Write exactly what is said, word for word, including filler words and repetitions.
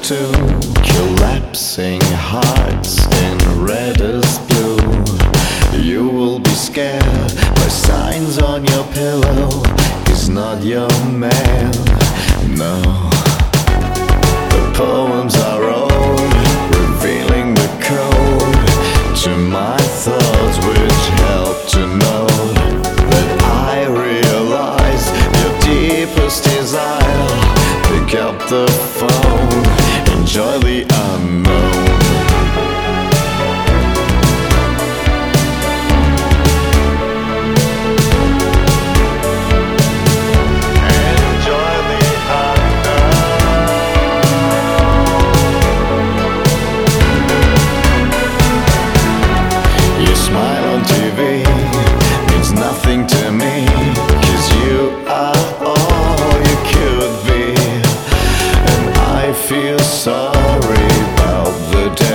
to collapsing hearts in red as blue. You will be scared by signs on your pillow. He's not your man, no. The poems are old, revealing the code to my thoughts, which help to know that I realize your deepest desire. Pick up the phone, enjoy the unknown. Nothing to me, 'cause you are all you could be. And I feel sorry about the day